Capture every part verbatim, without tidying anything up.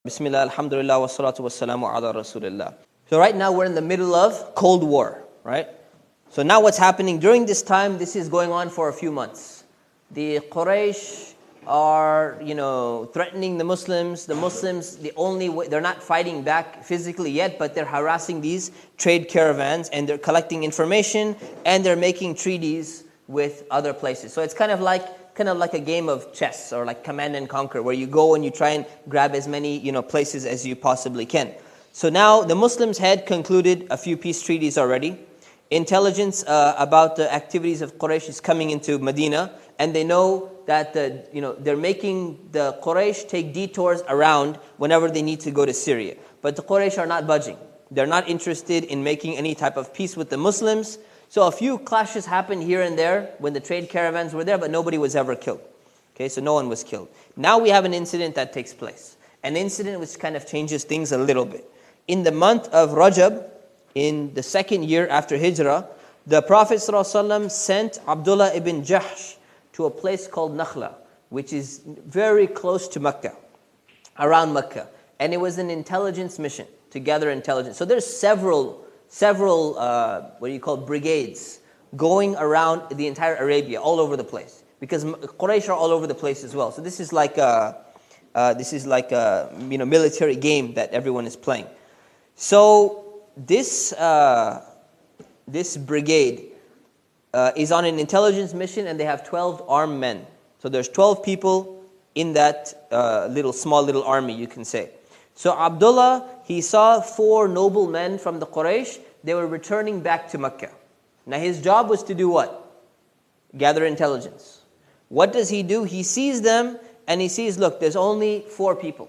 Bismillah, alhamdulillah, wa salatu wa salamu ala rasulillah. So right now we're in the middle of Cold War, right? So now what's happening during this time, this is going on for a few months. The Quraysh are, you know, threatening the Muslims. The Muslims, the only way, they're not fighting back physically yet, but they're harassing these trade caravans and they're collecting information and they're making treaties with other places. So it's kind of like kind of like a game of chess or like command and conquer, where you go and you try and grab as many, you know, places as you possibly can. So now the Muslims had concluded a few peace treaties already. Intelligence uh, about the activities of Quraysh is coming into Medina, and they know that the, you know, they're making the Quraysh take detours around whenever they need to go to Syria. But the Quraysh are not budging. They're not interested in making any type of peace with the Muslims. So a few clashes happened here and there when the trade caravans were there, but nobody was ever killed. Okay, so no one was killed. Now we have an incident that takes place. An incident which kind of changes things a little bit. In the month of Rajab, in the second year after Hijrah, the Prophet ﷺ sent Abdullah ibn Jahsh to a place called Nakhla, which is very close to Mecca, around Mecca. And it was an intelligence mission, to gather intelligence. So there's several Several, uh, what do you call, brigades going around the entire Arabia, all over the place, because Quraysh are all over the place as well. So this is like a, uh, this is like a, you know, military game that everyone is playing. So this uh, this brigade uh, is on an intelligence mission, and they have twelve armed men. So there's twelve people in that uh, little small little army, you can say. So Abdullah, he saw four noble men from the Quraysh. They were returning back to Mecca. Now his job was to do what? Gather intelligence. What does he do? He sees them and he sees, look, there's only four people.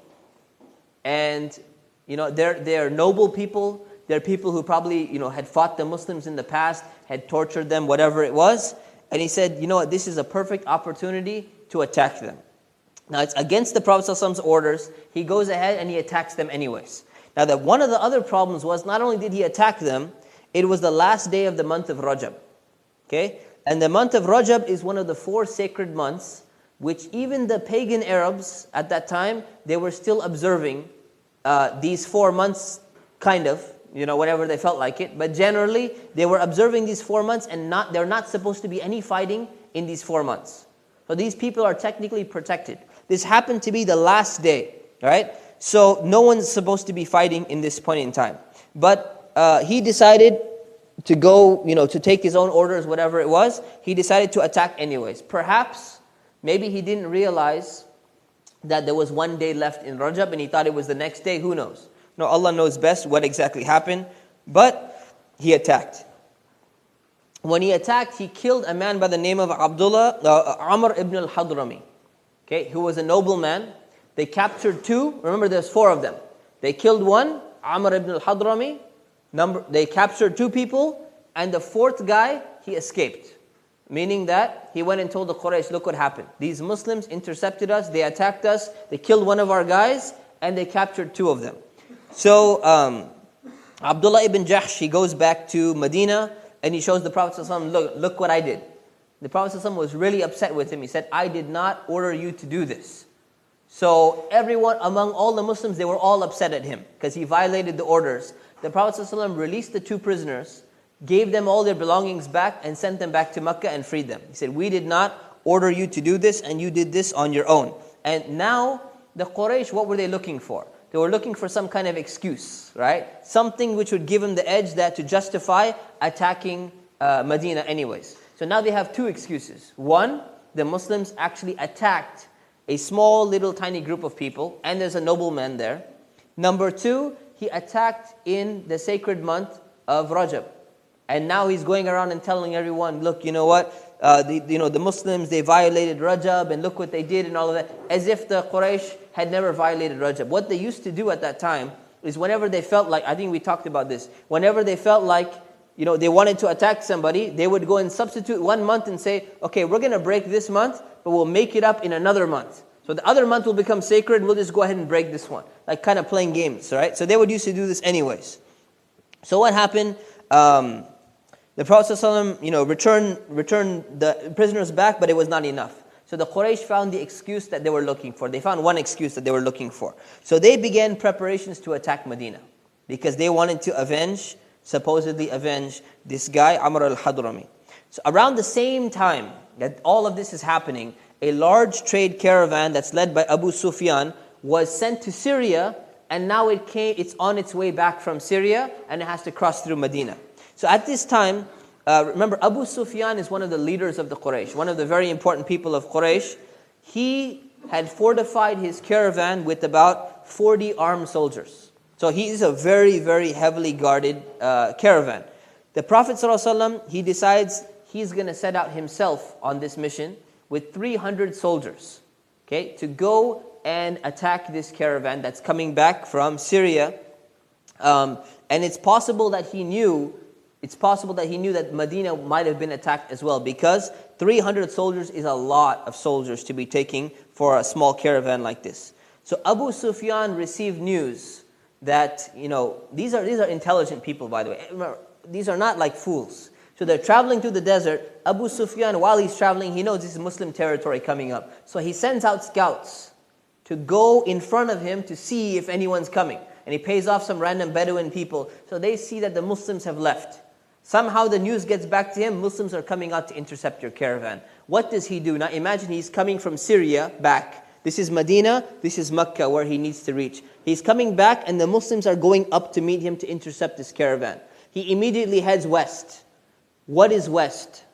And, you know, they're, they're noble people. They're people who probably, you know, had fought the Muslims in the past, had tortured them, whatever it was. And he said, you know what, this is a perfect opportunity to attack them. Now, it's against the Prophet ﷺ's orders. He goes ahead and he attacks them anyways. Now, that one of the other problems was, not only did he attack them, it was the last day of the month of Rajab. Okay? And the month of Rajab is one of the four sacred months, which even the pagan Arabs at that time, they were still observing uh, these four months, kind of, you know, whenever they felt like it. But generally, they were observing these four months, and not they're not supposed to be any fighting in these four months. So these people are technically protected. This happened to be the last day, right? So no one's supposed to be fighting in this point in time. But uh, he decided to go, you know, to take his own orders, whatever it was. He decided to attack anyways. Perhaps, maybe he didn't realize that there was one day left in Rajab and he thought it was the next day. Who knows? No, Allah knows best what exactly happened. But he attacked. When he attacked, he killed a man by the name of Abdullah, uh, Amr ibn al-Hadrami. Okay, who was a noble man. They captured two. Remember, there's four of them. They killed one, Amr ibn al-Hadrami. Number, they captured two people, and the fourth guy, he escaped. Meaning that he went and told the Quraysh, look what happened. These Muslims intercepted us, they attacked us, they killed one of our guys, and they captured two of them. So, um, Abdullah ibn Jahsh, he goes back to Medina, and he shows the Prophet ﷺ, look, look what I did. The Prophet ﷺ was really upset with him. He said, I did not order you to do this. So everyone, among all the Muslims, they were all upset at him because he violated the orders. The Prophet ﷺ released the two prisoners, gave them all their belongings back, and sent them back to Mecca and freed them. He said, we did not order you to do this, and you did this on your own. And now, the Quraysh, what were they looking for? They were looking for some kind of excuse, right? Something which would give them the edge that to justify attacking uh, Medina anyways. So now they have two excuses. One, the Muslims actually attacked a small little tiny group of people, and there's a nobleman there. Number two, he attacked in the sacred month of Rajab. And now he's going around and telling everyone, look, you know what, uh, the, you know, the Muslims, they violated Rajab, and look what they did and all of that. As if the Quraysh had never violated Rajab. What they used to do at that time is whenever they felt like, I think we talked about this, whenever they felt like, you know, they wanted to attack somebody, they would go and substitute one month and say, okay, we're going to break this month, but we'll make it up in another month. So the other month will become sacred, we'll just go ahead and break this one. Like kind of playing games, right? So they would used to do this anyways. So what happened? Um, the Prophet ﷺ, you know, returned, returned the prisoners back, but it was not enough. So So the Quraysh found the excuse that they were looking for. They found one excuse that they were looking for. So they began preparations to attack Medina because they wanted to avenge, supposedly avenge this guy, Amr al-Hadrami. So around the same time that all of this is happening, a large trade caravan that's led by Abu Sufyan was sent to Syria, and now it came, it's on its way back from Syria, and it has to cross through Medina. So at this time, uh, remember Abu Sufyan is one of the leaders of the Quraysh, one of the very important people of Quraysh. He had fortified his caravan with about forty armed soldiers. So he is a very, very heavily guarded uh, caravan. The Prophet ﷺ, he decides he's going to set out himself on this mission with three hundred soldiers, okay, to go and attack this caravan that's coming back from Syria. Um, and it's possible that he knew, it's possible that he knew that Medina might have been attacked as well, because three hundred soldiers is a lot of soldiers to be taking for a small caravan like this. So Abu Sufyan received news that, you know, these are these are intelligent people, by the way. These are not like fools. So they're traveling through the desert. Abu Sufyan, while he's traveling, he knows this is Muslim territory coming up. So he sends out scouts to go in front of him to see if anyone's coming. And he pays off some random Bedouin people. So they see that the Muslims have left. Somehow the news gets back to him, Muslims are coming out to intercept your caravan. What does he do? Now imagine he's coming from Syria back. This is Medina, this is Mecca where he needs to reach. He's coming back and the Muslims are going up to meet him to intercept this caravan. He immediately heads west. What is west?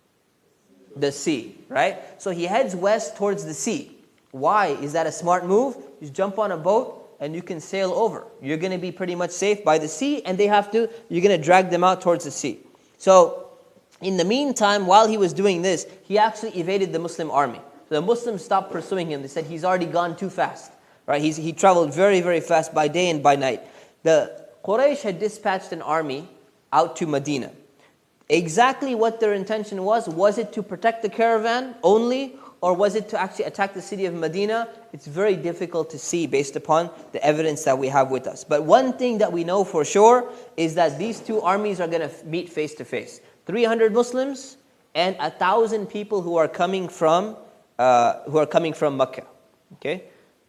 The sea, right? So he heads west towards the sea. Why? Is that a smart move? You jump on a boat and you can sail over. You're going to be pretty much safe by the sea, and they have to, you're going to drag them out towards the sea. So in the meantime, while he was doing this, he actually evaded the Muslim army. So the Muslims stopped pursuing him. They said he's already gone too fast. Right? He's, he traveled very, very fast by day and by night. The Quraysh had dispatched an army out to Medina. Exactly what their intention was, was it to protect the caravan only, or was it to actually attack the city of Medina? It's very difficult to see based upon the evidence that we have with us. But one thing that we know for sure is that these two armies are going to meet face to face. three hundred Muslims and one thousand people who are coming from uh, who are coming from Mecca. Okay?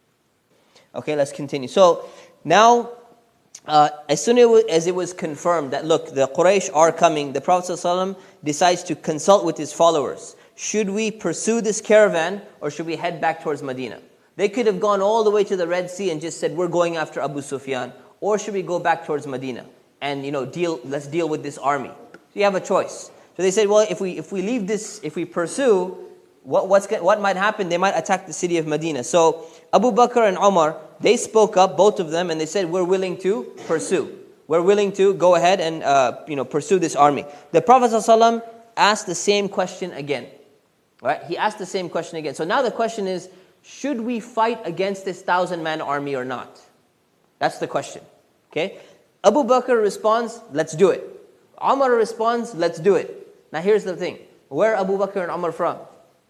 Okay, let's continue. So now, uh, as soon as it was confirmed that, look, the Quraysh are coming, the Prophet ﷺ decides to consult with his followers. Should we pursue this caravan or should we head back towards Medina? They could have gone all the way to the Red Sea and just said, we're going after Abu Sufyan. Or should we go back towards Medina and, you know, deal, let's deal with this army. So you have a choice. So they said, well, if we if we leave this, if we pursue, what what's what might happen? They might attack the city of Medina. So Abu Bakr and Umar, they spoke up, both of them, and they said, we're willing to pursue. We're willing to go ahead and uh, you know pursue this army. The Prophet ﷺ asked the same question again. Right? He asked the same question again. So now the question is, should we fight against this thousand-man army or not? That's the question. Okay? Abu Bakr responds, let's do it. Umar responds, let's do it. Now here's the thing. Where are Abu Bakr and Umar from?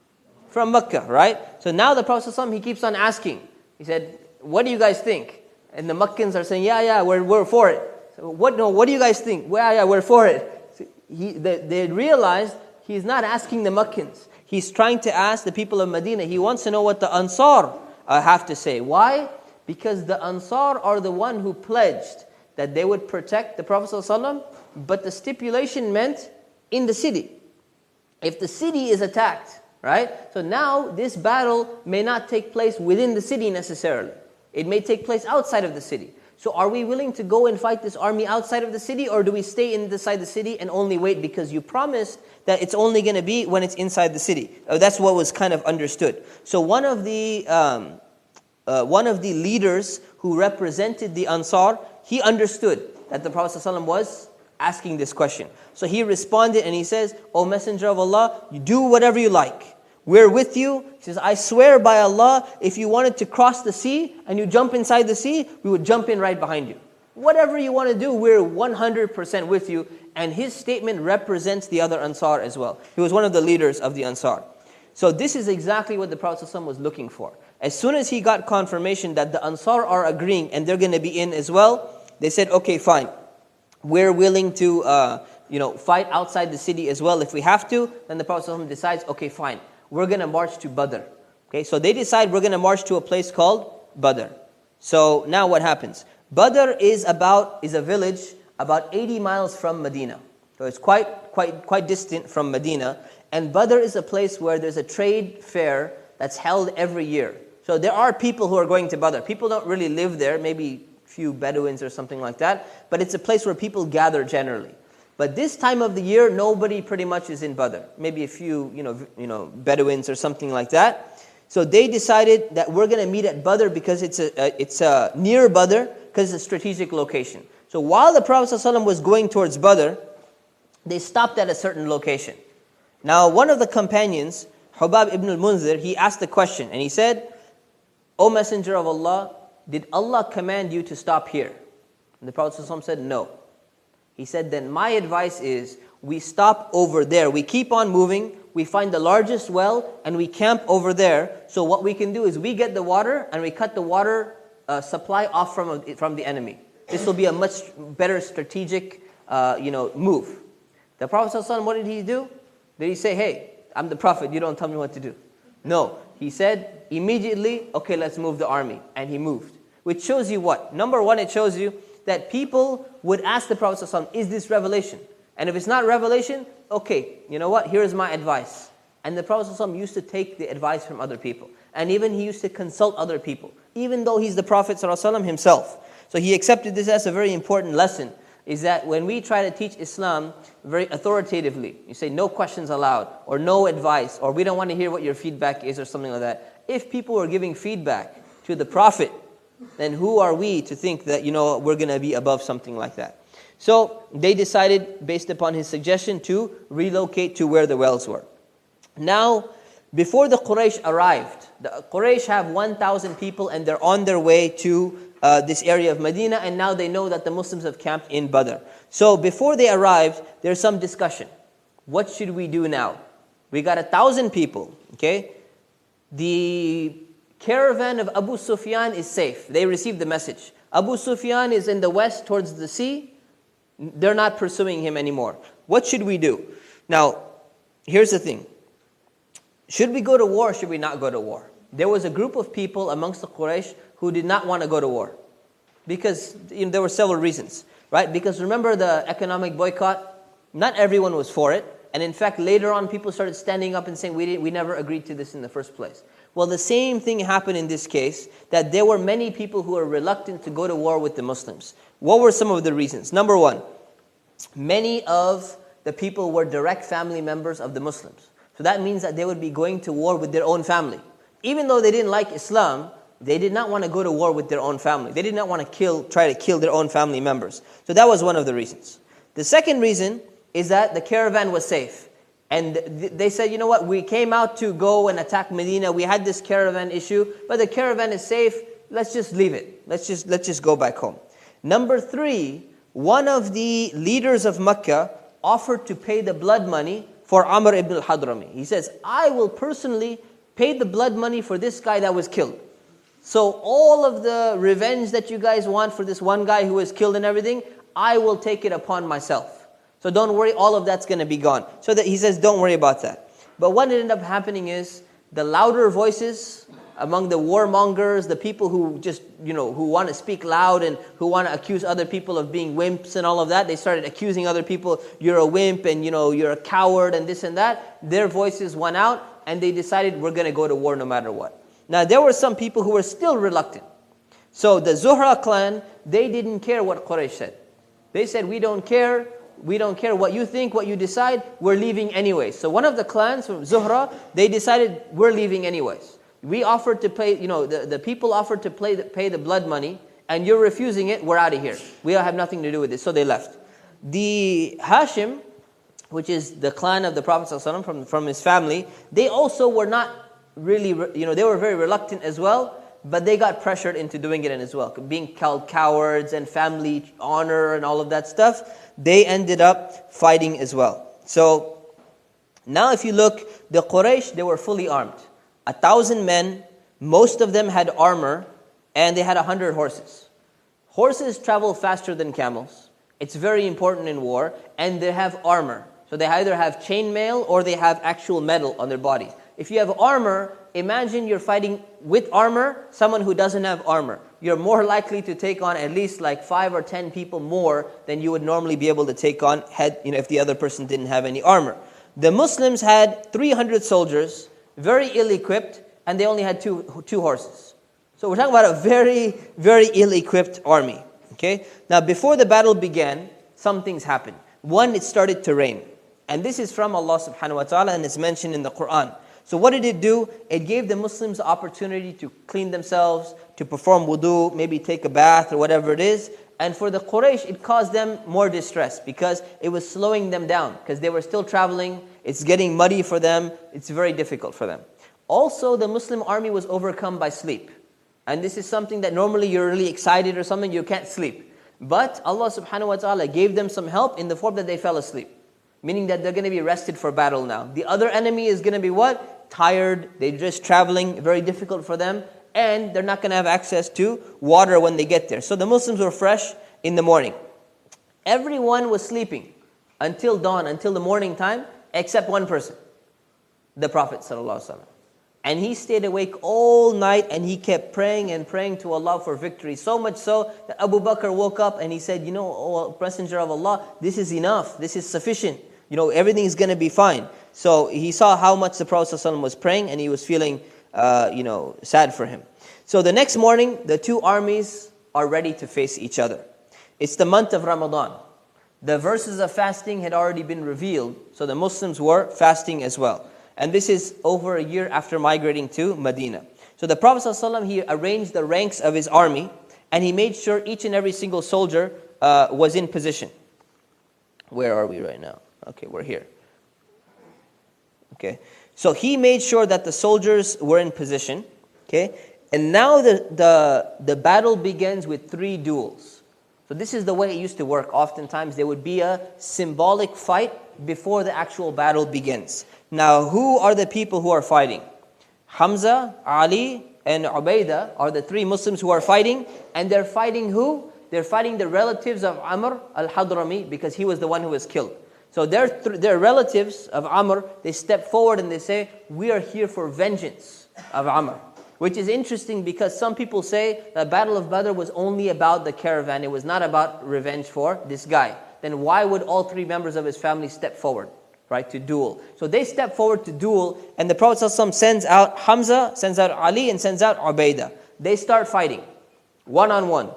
From Mecca, right? So now the Prophet ﷺ, he keeps on asking. He said, what do you guys think? And the Meccans are saying, yeah, yeah, we're, we're for it. So what, no, what do you guys think? Well, yeah, we're for it. So he, they, they realized he's not asking the Meccans. He's trying to ask the people of Medina. He wants to know what the Ansar uh, have to say. Why? Because the Ansar are the one who pledged that they would protect the Prophet ﷺ, but the stipulation meant in the city. If the city is attacked, right? So now this battle may not take place within the city necessarily. It may take place outside of the city. So are we willing to go and fight this army outside of the city, or do we stay inside the city and only wait because you promised that it's only going to be when it's inside the city? Uh, that's what was kind of understood. So one of the um, uh, one of the leaders who represented the Ansar, he understood that the Prophet ﷺ was asking this question. So he responded and he says, O Messenger of Allah, you do whatever you like. We're with you. He says, I swear by Allah, if you wanted to cross the sea and you jump inside the sea, we would jump in right behind you. Whatever you want to do, we're one hundred percent with you. And his statement represents the other Ansar as well. He was one of the leaders of the Ansar. So this is exactly what the Prophet ﷺ was looking for. As soon as he got confirmation that the Ansar are agreeing and they're going to be in as well, they said, okay, fine. We're willing to uh, you know, fight outside the city as well if we have to. Then the Prophet ﷺ decides, okay, fine. we're going to march to Badr. Okay, so they decide we're going to march to a place called Badr. So now what happens? Badr is about is a village about eighty miles from Medina. So it's quite quite quite distant from Medina. And Badr is a place where there's a trade fair that's held every year. So there are people who are going to Badr. People don't really live there, maybe a few Bedouins or something like that. But it's a place where people gather generally. But this time of the year, nobody pretty much is in Badr. Maybe a few, you know, you know, Bedouins or something like that. So they decided that we're going to meet at Badr because it's a, uh, it's a near Badr because it's a strategic location. So while the Prophet ﷺ was going towards Badr, they stopped at a certain location. Now, one of the companions, Hubab ibn al-Munzir, he asked the question and he said, "O Messenger of Allah, did Allah command you to stop here?" And the Prophet ﷺ said, "No." He said, "Then my advice is we stop over there. We keep on moving. We find the largest well and we camp over there. So what we can do is we get the water and we cut the water uh, supply off from, from the enemy. This will be a much better strategic uh, you know, move." The Prophet ﷺ, what did he do? Did he say, "Hey, I'm the Prophet, you don't tell me what to do"? No. He said, immediately, "Okay, let's move the army." And he moved. Which shows you what? Number one, it shows you that people would ask the Prophet ﷺ, "Is this revelation?" And if it's not revelation, okay, you know what? Here's my advice. And the Prophet ﷺ used to take the advice from other people. And even he used to consult other people, even though he's the Prophet ﷺ himself. So he accepted this as a very important lesson, is that when we try to teach Islam very authoritatively, you say no questions allowed, or no advice, or we don't want to hear what your feedback is, or something like that. If people were giving feedback to the Prophet, then who are we to think that, you know, we're going to be above something like that? So they decided, based upon his suggestion, to relocate to where the wells were. Now, before the Quraysh arrived, the Quraysh have one thousand people and they're on their way to uh, this area of Medina, and now they know that the Muslims have camped in Badr. So before they arrived, there's some discussion. What should we do now? We got a thousand people, okay? The caravan of Abu Sufyan is safe. They received the message. Abu Sufyan is in the west towards the sea. They're not pursuing him anymore. What should we do? Now, here's the thing. Should we go to war or should we not go to war? There was a group of people amongst the Quraysh who did not want to go to war. Because you know, there were several reasons, right? Because remember the economic boycott? Not everyone was for it. And in fact, later on, people started standing up and saying, we, didn't, we never agreed to this in the first place. Well, the same thing happened in this case, that there were many people who were reluctant to go to war with the Muslims. What were some of the reasons? Number one, many of the people were direct family members of the Muslims. So that means that they would be going to war with their own family. Even though they didn't like Islam, they did not want to go to war with their own family. They did not want to kill, try to kill their own family members. So that was one of the reasons. The second reason is that the caravan was safe. And th- they said, you know what, we came out to go and attack Medina. We had this caravan issue, but the caravan is safe. Let's just leave it. Let's just, let's just go back home. Number three, one of the leaders of Mecca offered to pay the blood money for Amr ibn al-Hadrami. He says, I will personally pay the blood money for this guy that was killed. So all of the revenge that you guys want for this one guy who was killed and everything, I will take it upon myself. So don't worry, all of that's going to be gone. So that he says, don't worry about that. But what ended up happening is, the louder voices among the warmongers, the people who just, you know, who want to speak loud and who want to accuse other people of being wimps and all of that, they started accusing other people, you're a wimp and, you know, you're a coward and this and that. Their voices went out and they decided, we're going to go to war no matter what. Now, there were some people who were still reluctant. So the Zuhra clan, they didn't care what Quraysh said. They said, we don't care. We don't care what you think, what you decide, we're leaving anyways. So one of the clans from Zuhra, they decided, we're leaving anyways. We offered to pay, you know, the, the people offered to pay the, pay the blood money, and you're refusing it, we're out of here. We don't have nothing to do with this. So they left. The Hashim, which is the clan of the Prophet ﷺ from, from his family, they also were not really, you know, they were very reluctant as well, but they got pressured into doing it as well. Being called cowards and family honor and all of that stuff, they ended up fighting as well. So now if you look, the Quraysh, they were fully armed. A thousand men, most of them had armor, and they had a hundred horses. Horses travel faster than camels. It's very important in war, and they have armor. So they either have chainmail or they have actual metal on their bodies. If you have armor, imagine you're fighting with armor, someone who doesn't have armor. You're more likely to take on at least like five or ten people more than you would normally be able to take on had, you know, if the other person didn't have any armor. The Muslims had three hundred soldiers, very ill-equipped, and they only had two, two horses. So we're talking about a very, very ill-equipped army. Okay. Now before the battle began, some things happened. One, it started to rain. And this is from Allah subhanahu wa ta'ala, and it's mentioned in the Quran. So what did it do? It gave the Muslims the opportunity to clean themselves, to perform wudu, maybe take a bath or whatever it is. And for the Quraysh, it caused them more distress because it was slowing them down because they were still traveling. It's getting muddy for them. It's very difficult for them. Also, the Muslim army was overcome by sleep. And this is something that normally you're really excited or something, you can't sleep. But Allah subhanahu wa ta'ala gave them some help in the form that they fell asleep. Meaning that they're going to be rested for battle now. The other enemy is going to be what? Tired. They're just traveling. Very difficult for them. And they're not going to have access to water when they get there. So the Muslims were fresh in the morning. Everyone was sleeping until dawn, until the morning time, except one person. The Prophet ﷺ. And he stayed awake all night and he kept praying and praying to Allah for victory. So much so that Abu Bakr woke up and he said, you know, oh, Messenger of Allah, this is enough. This is sufficient. You know, everything is going to be fine. So he saw how much the Prophet ﷺ was praying and he was feeling, uh, you know, sad for him. So the next morning, the two armies are ready to face each other. It's the month of Ramadan. The verses of fasting had already been revealed. So the Muslims were fasting as well. And this is over a year after migrating to Medina. So the Prophet ﷺ, he arranged the ranks of his army and he made sure each and every single soldier uh, was in position. Where are we right now? Okay, we're here. Okay, so he made sure that the soldiers were in position. Okay, and now the, the, the battle begins with three duels. So this is the way it used to work. Oftentimes there would be a symbolic fight before the actual battle begins. Now, who are the people who are fighting? Hamza, Ali, and Ubaidah are the three Muslims who are fighting. And they're fighting who? They're fighting the relatives of Amr al-Hadrami because he was the one who was killed. So their, th- their relatives of Amr, they step forward and they say, we are here for vengeance of Amr. Which is interesting because some people say the Battle of Badr was only about the caravan. It was not about revenge for this guy. Then why would all three members of his family step forward, right, to duel? So they step forward to duel, and the Prophet ﷺ sends out Hamza, sends out Ali, and sends out Ubaidah. They start fighting, one on one.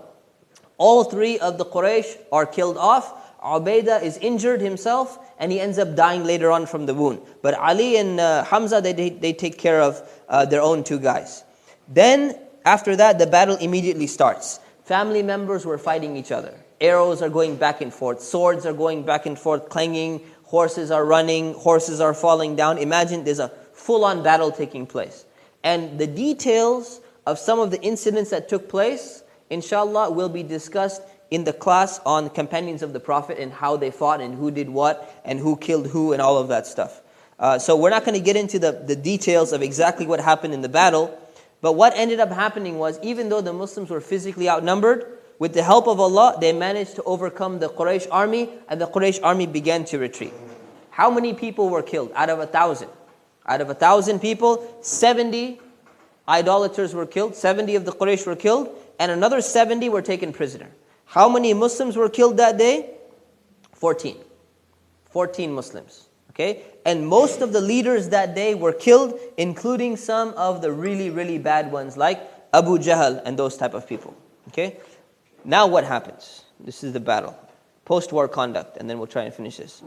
All three of the Quraysh are killed off. Ubaidah is injured himself, and he ends up dying later on from the wound. But Ali and uh, Hamza, they, they, they take care of uh, their own two guys. Then, after that, the battle immediately starts. Family members were fighting each other. Arrows are going back and forth. Swords are going back and forth, clanging. Horses are running. Horses are falling down. Imagine there's a full-on battle taking place. And the details of some of the incidents that took place, inshallah, will be discussed in the class on companions of the Prophet and how they fought and who did what and who killed who and all of that stuff. Uh, so we're not going to get into the, the details of exactly what happened in the battle. But what ended up happening was, even though the Muslims were physically outnumbered, with the help of Allah, they managed to overcome the Quraysh army, and the Quraysh army began to retreat. How many people were killed? Out of a thousand. Out of a thousand people, seventy idolaters were killed, seventy of the Quraysh were killed, and another seventy were taken prisoner. How many Muslims were killed that day? Fourteen. Fourteen Muslims. Okay? And most of the leaders that day were killed, including some of the really, really bad ones, like Abu Jahl and those type of people. Okay? Now what happens? This is the battle. Post-war conduct, and then we'll try and finish this.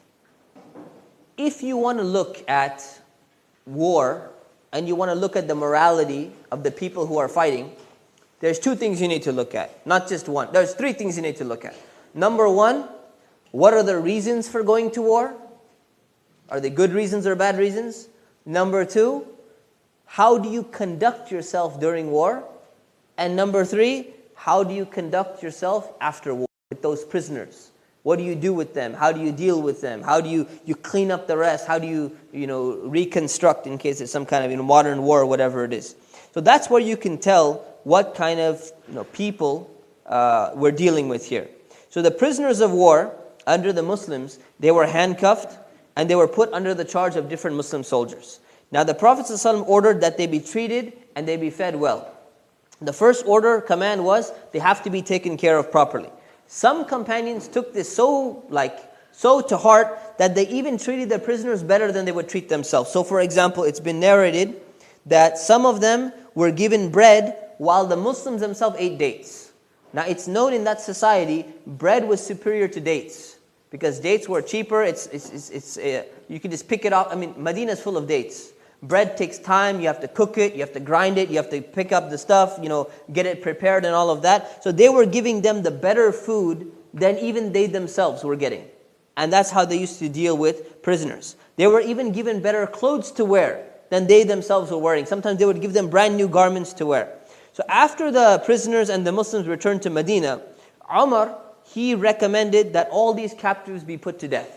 If you want to look at war, and you want to look at the morality of the people who are fighting, there's two things you need to look at. Not just one. There's three things you need to look at. Number one, what are the reasons for going to war? Are they good reasons or bad reasons? Number two, how do you conduct yourself during war? And number three, how do you conduct yourself after war with those prisoners? What do you do with them? How do you deal with them? How do you, you clean up the rest? How do you, you know, reconstruct in case it's some kind of, you know, modern war or whatever it is? So that's where you can tell what kind of, you know, people uh, we're dealing with here. So the prisoners of war under the Muslims, they were handcuffed and they were put under the charge of different Muslim soldiers. Now the Prophet ﷺ ordered that they be treated and they be fed well. The first order, command was, they have to be taken care of properly. Some companions took this so like so to heart that they even treated their prisoners better than they would treat themselves. So for example, it's been narrated that some of them were given bread while the Muslims themselves ate dates. Now it's known in that society, bread was superior to dates. Because dates were cheaper, it's, it's, it's, it's uh, you can just pick it up. I mean, Medina is full of dates. Bread takes time, you have to cook it, you have to grind it, you have to pick up the stuff, you know, get it prepared and all of that. So they were giving them the better food than even they themselves were getting. And that's how they used to deal with prisoners. They were even given better clothes to wear than they themselves were wearing. Sometimes they would give them brand new garments to wear. So after the prisoners and the Muslims returned to Medina, Umar, he recommended that all these captives be put to death.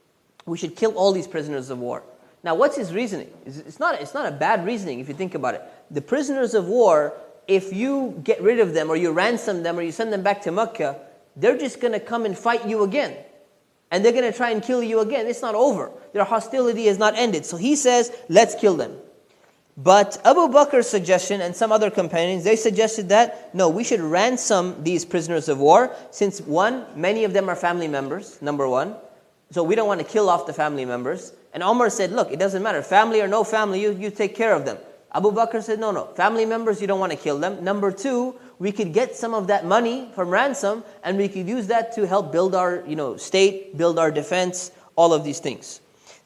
We should kill all these prisoners of war. Now, what's his reasoning? It's not, it's not a bad reasoning if you think about it. The prisoners of war, if you get rid of them or you ransom them or you send them back to Mecca, they're just going to come and fight you again. And they're going to try and kill you again. It's not over. Their hostility has not ended. So he says, let's kill them. But Abu Bakr's suggestion and some other companions, they suggested that, no, we should ransom these prisoners of war, since one, many of them are family members, number one. So we don't want to kill off the family members. And Umar said, look, it doesn't matter. Family or no family, you, you take care of them. Abu Bakr said, no, no. Family members, you don't want to kill them. Number two, we could get some of that money from ransom and we could use that to help build our you know, state, build our defense, all of these things.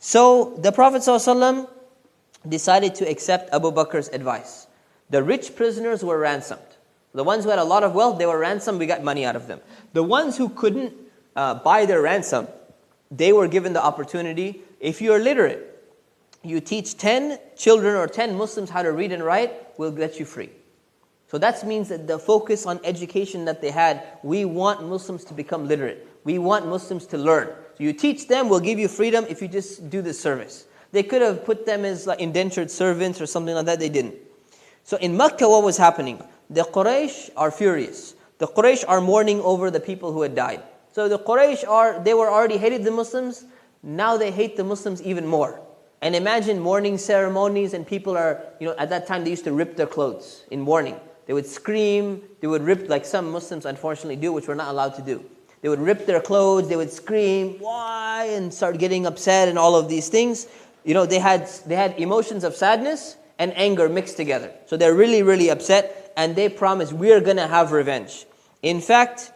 So the Prophet ﷺ decided to accept Abu Bakr's advice. The rich prisoners were ransomed. The ones who had a lot of wealth, they were ransomed, we got money out of them. The ones who couldn't uh, buy their ransom, they were given the opportunity. If you're literate, you teach ten children or ten Muslims how to read and write, we'll let you free. So that means that the focus on education that they had, we want Muslims to become literate. We want Muslims to learn. So you teach them, we'll give you freedom if you just do this service. They could have put them as like indentured servants or something like that, they didn't. So in Mecca, what was happening? The Quraysh are furious. The Quraysh are mourning over the people who had died. So the Quraysh are, they were already hated the Muslims, now they hate the Muslims even more. And imagine mourning ceremonies and people are, you know, at that time they used to rip their clothes in mourning. They would scream, they would rip, like some Muslims unfortunately do, which we're not allowed to do. They would rip their clothes, they would scream, why? And start getting upset and all of these things. You know, they had they had emotions of sadness and anger mixed together. So they're really, really upset and they promise, we're going to have revenge. In fact,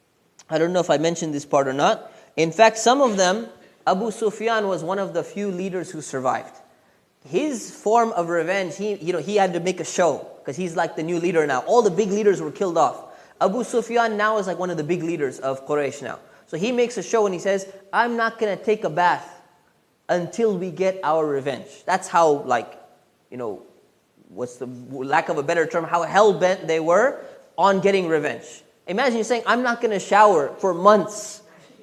I don't know if I mentioned this part or not. In fact, some of them, Abu Sufyan was one of the few leaders who survived. His form of revenge, he, you know, he had to make a show because he's like the new leader now. All the big leaders were killed off. Abu Sufyan now is like one of the big leaders of Quraysh now. So he makes a show and he says, I'm not going to take a bath until we get our revenge. That's how, like, you know, what's the lack of a better term, how hell-bent they were on getting revenge. Imagine you saying, I'm not going to shower for months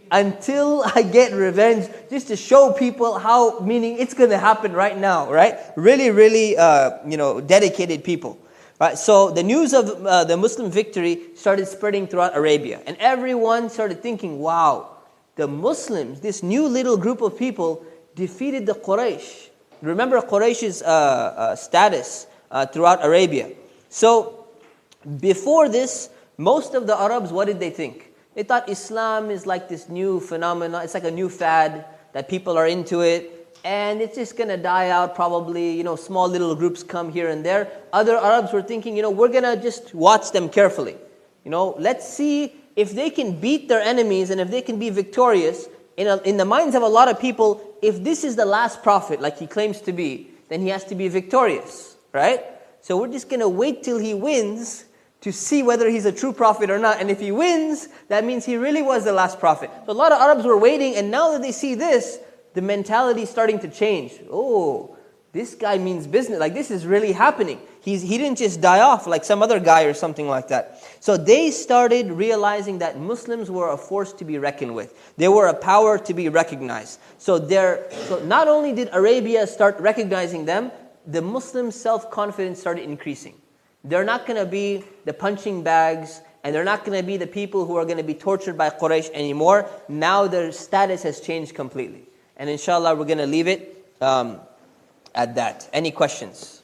until I get revenge, just to show people how, meaning it's going to happen right now, right? Really, really, uh, you know, dedicated people. Right? So the news of uh, the Muslim victory started spreading throughout Arabia. And everyone started thinking, wow, the Muslims, this new little group of people, defeated the Quraysh. Remember Quraysh's uh, uh, status uh, throughout Arabia. So before this, most of the Arabs, what did they think? They thought Islam is like this new phenomenon. It's like a new fad that people are into it. And it's just going to die out probably. You know, small little groups come here and there. Other Arabs were thinking, you know, we're going to just watch them carefully. You know, let's see if they can beat their enemies and if they can be victorious. In, a, in the minds of a lot of people, if this is the last prophet, like he claims to be, then he has to be victorious, right? So we're just going to wait till he wins to see whether he's a true prophet or not. And if he wins, that means he really was the last prophet. So a lot of Arabs were waiting, and now that they see this, the mentality is starting to change. Oh, this guy means business. Like, this is really happening. He's, he didn't just die off like some other guy or something like that. So they started realizing that Muslims were a force to be reckoned with. They were a power to be recognized. So, so not only did Arabia start recognizing them, the Muslim self-confidence started increasing. They're not going to be the punching bags, and they're not going to be the people who are going to be tortured by Quraysh anymore. Now their status has changed completely. And inshallah, we're going to leave it um, at that. Any questions?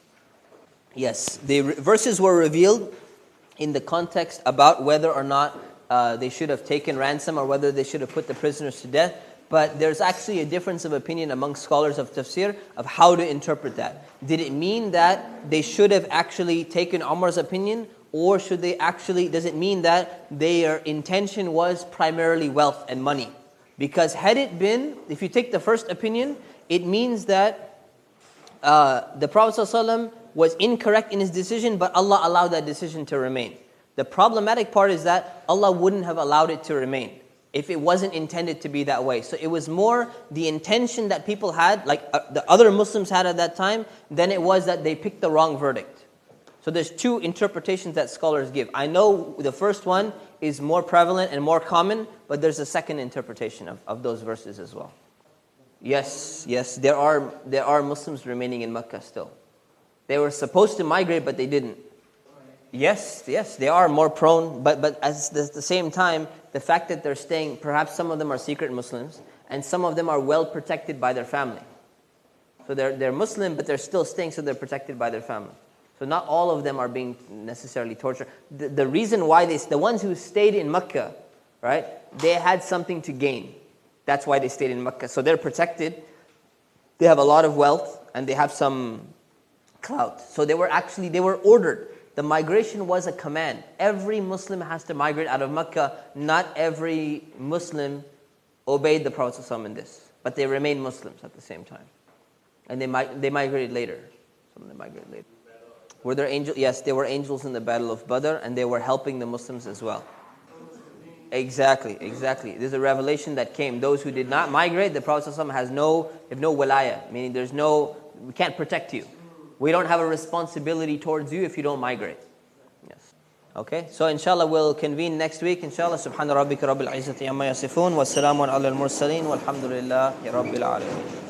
Yes, the re- verses were revealed in the context about whether or not uh, they should have taken ransom or whether they should have put the prisoners to death. But there's actually a difference of opinion among scholars of tafsir of how to interpret that. Did it mean that they should have actually taken Umar's opinion, or should they actually, does it mean that their intention was primarily wealth and money? Because had it been, if you take the first opinion, it means that uh, the Prophet ﷺ was incorrect in his decision, but Allah allowed that decision to remain. The problematic part is that Allah wouldn't have allowed it to remain if it wasn't intended to be that way. So it was more the intention that people had, like uh, the other Muslims had at that time, than it was that they picked the wrong verdict. So there's two interpretations that scholars give. I know the first one is more prevalent and more common, but there's a second interpretation of, of those verses as well. Yes, yes, there are there are Muslims remaining in Mecca still. They were supposed to migrate, but they didn't. Yes, yes, they are more prone, but but at the same time, the fact that they're staying, perhaps some of them are secret Muslims, and some of them are well protected by their family. So they're they're Muslim, but they're still staying, so they're protected by their family. So not all of them are being necessarily tortured. The, the reason why they, the ones who stayed in Mecca, right, they had something to gain. That's why they stayed in Mecca. So they're protected. They have a lot of wealth, and they have some clout. So they were actually, they were ordered. The migration was a command. Every Muslim has to migrate out of Mecca. Not every Muslim obeyed the Prophet ﷺ in this. But they remained Muslims at the same time. And they they migrated later. Some of them migrated later. Were there angels? Yes, there were angels in the Battle of Badr, and they were helping the Muslims as well. Exactly, exactly. There's a revelation that came. Those who did not migrate, the Prophet ﷺ has no, have no wilaya, meaning there's no, we can't protect you. We don't have a responsibility towards you if you don't migrate. Yes. Okay, so inshallah we'll convene next week. Inshallah, subhana rabbika rabbil izzati amma yasifun, wa salamun ala al-mursaleen, walhamdulillahi rabbil alameen.